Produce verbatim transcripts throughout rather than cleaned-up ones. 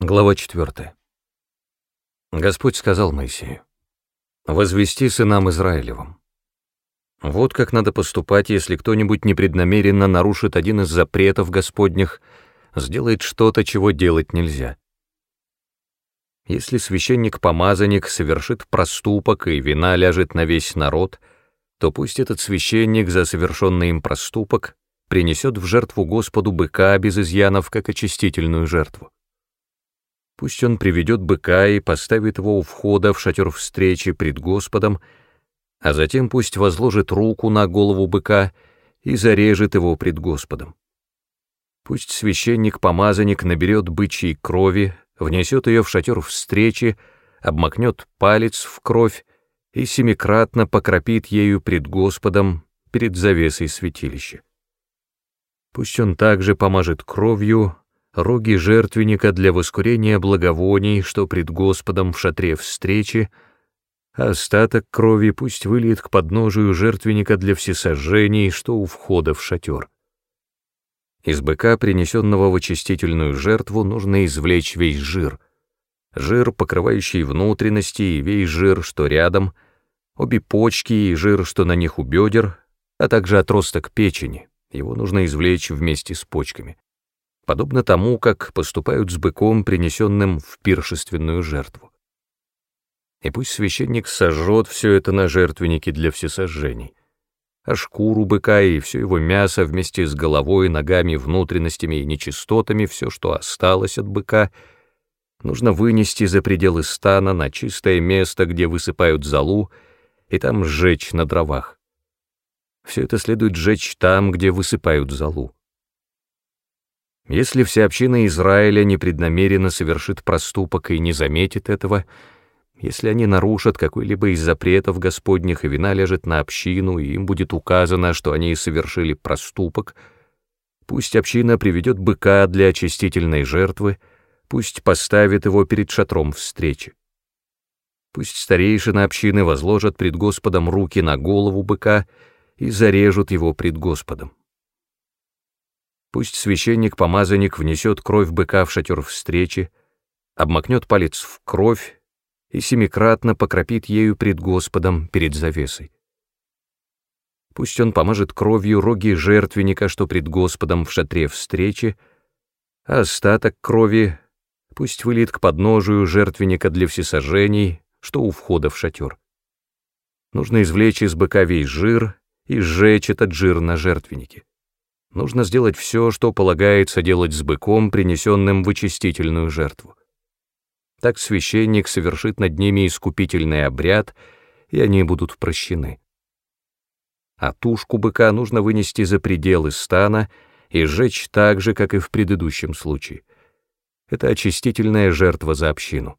Глава четвёртая. Господь сказал Моисею: «Возвести сынам Израилевым. Вот как надо поступать, если кто-нибудь непреднамеренно нарушит один из запретов Господних, сделает что-то, чего делать нельзя. Если священник-помазанник совершит проступок, и вина ляжет на весь народ, то пусть этот священник за совершенный им проступок принесет в жертву Господу быка без изъянов, как очистительную жертву. Пусть он приведет быка и поставит его у входа в шатер встречи пред Господом, а затем пусть возложит руку на голову быка и зарежет его пред Господом. Пусть священник-помазанник наберет бычьей крови, внесет ее в шатер встречи, обмакнет палец в кровь и семикратно покропит ею пред Господом перед завесой святилища. Пусть он также помажет кровью роги жертвенника для воскурения благовоний, что пред Господом в шатре встречи, а остаток крови пусть выльет к подножию жертвенника для всесожжений, что у входа в шатер. Из быка, принесенного в очистительную жертву, нужно извлечь весь жир, жир, покрывающий внутренности, и весь жир, что рядом, обе почки и жир, что на них у бедер, а также отросток печени, его нужно извлечь вместе с почками, подобно тому, как поступают с быком, принесенным в пиршественную жертву. И пусть священник сожжет все это на жертвеннике для всесожжений, а шкуру быка и все его мясо вместе с головой, ногами, внутренностями и нечистотами, все, что осталось от быка, нужно вынести за пределы стана на чистое место, где высыпают золу, и там сжечь на дровах. Все это следует сжечь там, где высыпают золу. Если вся община Израиля непреднамеренно совершит проступок и не заметит этого, если они нарушат какой-либо из запретов Господних, и вина ляжет на общину, и им будет указано, что они совершили проступок, пусть община приведет быка для очистительной жертвы, пусть поставит его перед шатром встречи. Пусть старейшины общины возложат пред Господом руки на голову быка и зарежут его пред Господом. Пусть священник-помазанник внесет кровь быка в шатер встречи, обмакнет палец в кровь и семикратно покропит ею пред Господом перед завесой. Пусть он помажет кровью роги жертвенника, что пред Господом в шатре встречи, а остаток крови пусть выльет к подножию жертвенника для всесожжений, что у входа в шатер. Нужно извлечь из быка весь жир и сжечь этот жир на жертвеннике. Нужно сделать все, что полагается делать с быком, принесенным в очистительную жертву. Так священник совершит над ними искупительный обряд, и они будут прощены. А тушку быка нужно вынести за пределы стана и сжечь так же, как и в предыдущем случае. Это очистительная жертва за общину.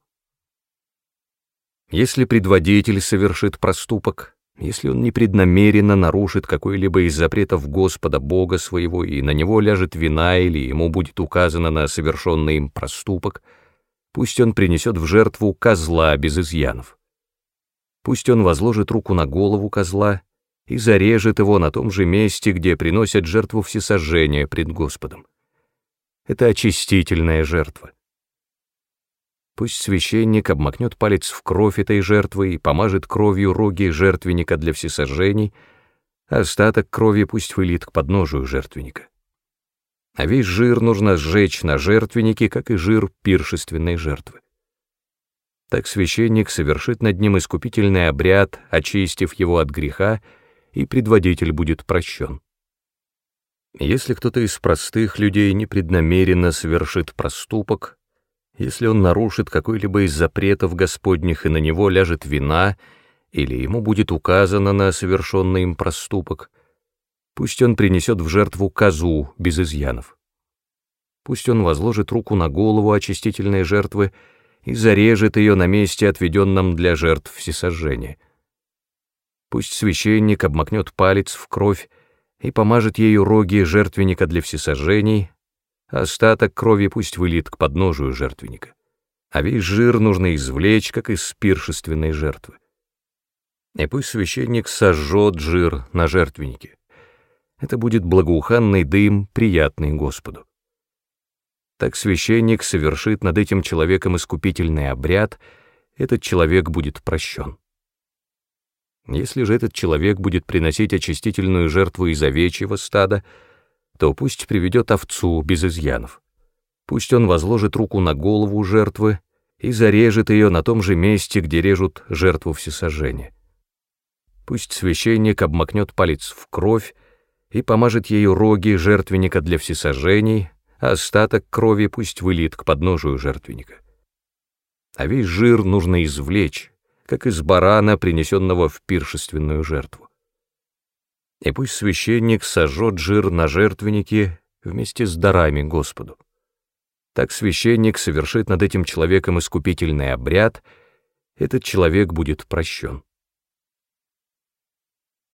Если предводитель совершит проступок, если он непреднамеренно нарушит какой-либо из запретов Господа Бога своего, и на него ляжет вина, или ему будет указано на совершенный им проступок, пусть он принесет в жертву козла без изъянов. Пусть он возложит руку на голову козла и зарежет его на том же месте, где приносят жертву всесожжения пред Господом. Это очистительная жертва. Пусть священник обмакнет палец в кровь этой жертвы и помажет кровью роги жертвенника для всесожжений, а остаток крови пусть выльет к подножию жертвенника. А весь жир нужно сжечь на жертвеннике, как и жир пиршественной жертвы. Так священник совершит над ним искупительный обряд, очистив его от греха, и предводитель будет прощен. Если кто-то из простых людей непреднамеренно совершит проступок, если он нарушит какой-либо из запретов Господних, и на него ляжет вина, или ему будет указано на совершенный им проступок, пусть он принесет в жертву козу без изъянов. Пусть он возложит руку на голову очистительной жертвы и зарежет ее на месте, отведенном для жертв всесожжения. Пусть священник обмакнет палец в кровь и помажет ею роги жертвенника для всесожжений, остаток крови пусть выльет к подножию жертвенника, а весь жир нужно извлечь, как из пиршественной жертвы. И пусть священник сожжет жир на жертвеннике. Это будет благоуханный дым, приятный Господу. Так священник совершит над этим человеком искупительный обряд, этот человек будет прощен. Если же этот человек будет приносить очистительную жертву из овечьего стада, то пусть приведет овцу без изъянов. Пусть он возложит руку на голову жертвы и зарежет ее на том же месте, где режут жертву всесожжения. Пусть священник обмакнет палец в кровь и помажет ею роги жертвенника для всесожжений, а остаток крови пусть выльет к подножию жертвенника. А весь жир нужно извлечь, как из барана, принесенного в пиршественную жертву. И пусть священник сожжет жир на жертвеннике вместе с дарами Господу. Так священник совершит над этим человеком искупительный обряд, этот человек будет прощен.